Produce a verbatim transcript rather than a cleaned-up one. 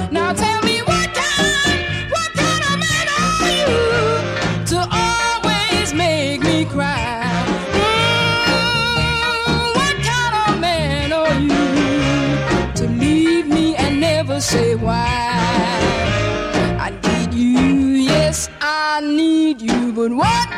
Now tell me what kind, what kind of man are you to always make me cry? Mm, what kind of man are you to leave me and never say why? I need you, yes, I need you, but what